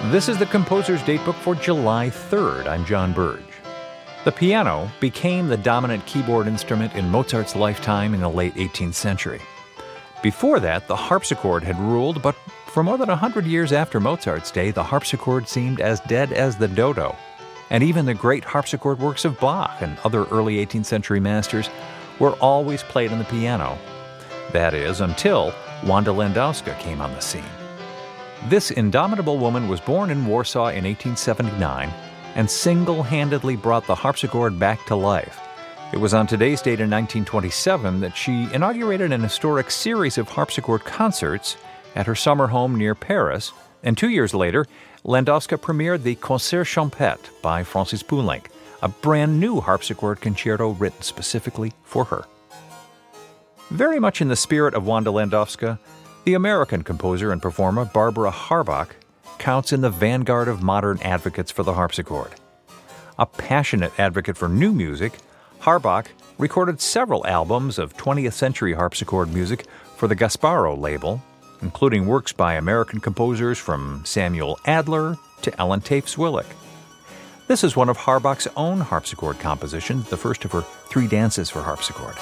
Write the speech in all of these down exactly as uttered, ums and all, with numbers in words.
This is the Composer's Datebook for July third. I'm John Burge. The piano became the dominant keyboard instrument in Mozart's lifetime in the late eighteenth century. Before that, the harpsichord had ruled, but for more than one hundred years after Mozart's day, the harpsichord seemed as dead as the dodo. And even the great harpsichord works of Bach and other early eighteenth century masters were always played on the piano. That is, until Wanda Landowska came on the scene. This indomitable woman was born in Warsaw in eighteen seventy-nine and single-handedly brought the harpsichord back to life. It was on today's date in nineteen twenty-seven that she inaugurated an historic series of harpsichord concerts at her summer home near Paris, and two years later, Landowska premiered the Concert Champêtre by Francis Poulenc, a brand new harpsichord concerto written specifically for her. Very much in the spirit of Wanda Landowska, the American composer and performer Barbara Harbach counts in the vanguard of modern advocates for the harpsichord. A passionate advocate for new music, Harbach recorded several albums of twentieth century harpsichord music for the Gasparo label, including works by American composers from Samuel Adler to Ellen Tafe-Zwillik. This is one of Harbach's own harpsichord compositions, the first of her three dances for harpsichord.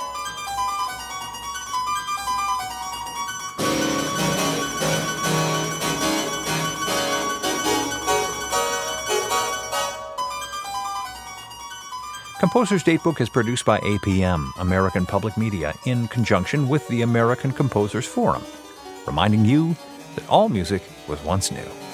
Composer's Datebook is produced by A P M, American Public Media, in conjunction with the American Composers Forum, reminding you that all music was once new.